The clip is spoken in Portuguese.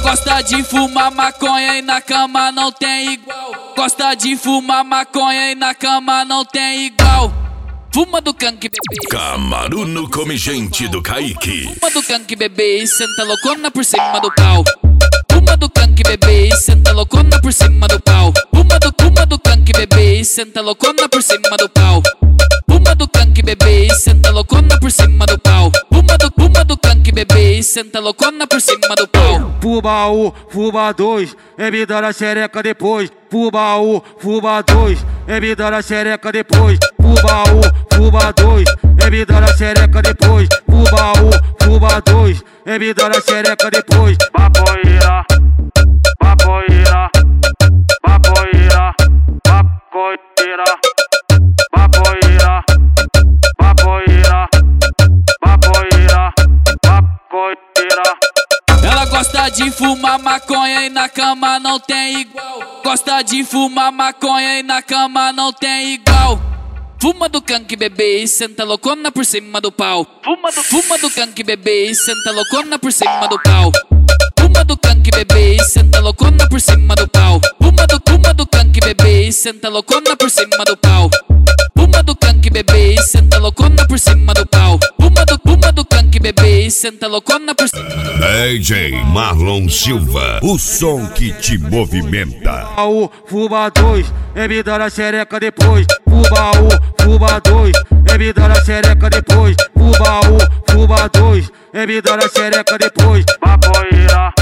gosta de fumar maconha e na cama não tem igual. Gosta de fumar maconha e na cama não tem igual. Fuma do canque, bebê. Camaruno come gente do Kaique. Fuma do canque, bebê, e senta loucona por cima do pau. Fuma do canque, bebê, e senta loucona por cima do pau. Fuma do canque, bebê, e senta loucona por cima do pau. Fuma do canque, bebê, e senta loucona por cima do pau. Fuma do canque, bebê, e senta loucona por cima do pau. Fuma um, fuma dois, é me dar a xereca depois. Fuma um, fuma dois, é me dar a xereca depois. Fuma um, fuma dois, é me dar a xereca depois. Fuma um, fuma dois, é me dar a xereca depois. Maconheira, maconheira, maconheira, maconheira, maconheira, maconheira, maconheira, maconheira. Ela gosta de fumar maconha e na cama não tem igual. Gosta de fumar maconha e na cama não tem igual. Fuma do canque, bebê, e senta loucona por cima do pau. Fuma do canque, bebê, e senta loucona por cima do pau. Fuma do canque, bebê, e senta loucona por cima do pau. Fuma do canque, bebê, e senta loucona por cima do pau. Fuma do canque, bebê, e senta loucona por cima do pau. Fuma do canque, bebê, e senta loucona por cima do pau. DJ Marlon Silva, o som que te movimenta. Fuma um, fuma dois, é me dar a xereca depois. Fuma um, fuma dois, é me dar a xereca depois. Fuma um, fuma dois, é me dar a xereca depois. Maconheira,